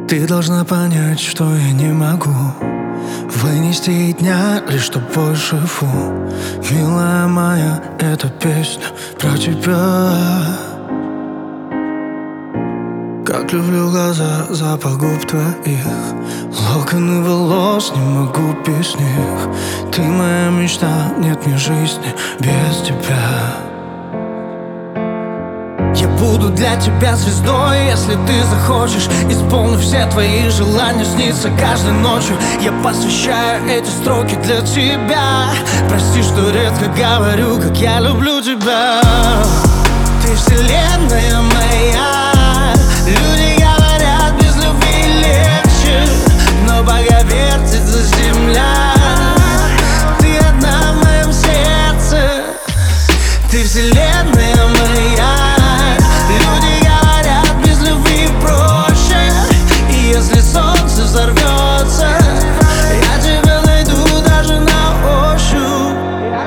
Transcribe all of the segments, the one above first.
Ты должна понять, что я не могу вынести и дня, лишь чтоб больше фу. Милая моя, эта песня про тебя. Как люблю глаза, запах губ твоих, локоны волос, не могу без них. Ты моя мечта, нет мне жизни без тебя. Я буду для тебя звездой, если ты захочешь. Исполню все твои желания, снится каждой ночью. Я посвящаю эти строки для тебя. Прости, что редко говорю, как я люблю тебя. Ты вселенная моя. Люди говорят, без любви легче, но пока вертится земля, ты одна в моем сердце. Ты вселенная моя. Люди говорят, без любви проще, и если солнце взорвется, я тебя найду даже на ощупь.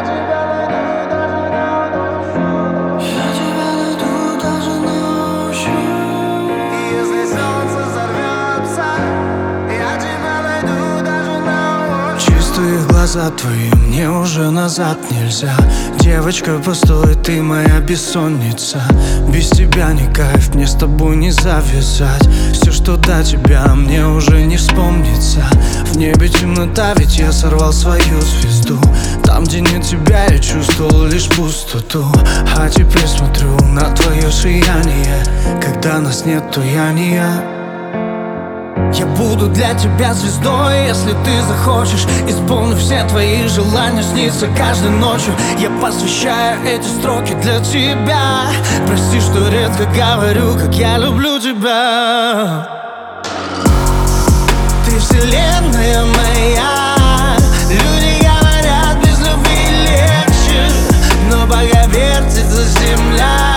Я тебя найду даже на ощупь. И если солнце взорвется, я тебя найду даже на ощупь. Чистые глаза твои, мне уже назад нельзя. Девочка, постой, ты моя бессонница. Без тебя не кайф, мне с тобой не завязать. Все, что до тебя, мне уже не вспомнится. В небе темнота, ведь я сорвал свою звезду. Там, где нет тебя, я чувствовал лишь пустоту. А теперь смотрю на твое сияние. Когда нас нет, то я не я. Я буду для тебя звездой, если ты захочешь. Исполню все твои желания, снится каждой ночью. Я посвящаю эти строки для тебя. Прости, что редко говорю, как я люблю тебя. Ты вселенная моя. Люди говорят, без любви легче, но пока вертится земля,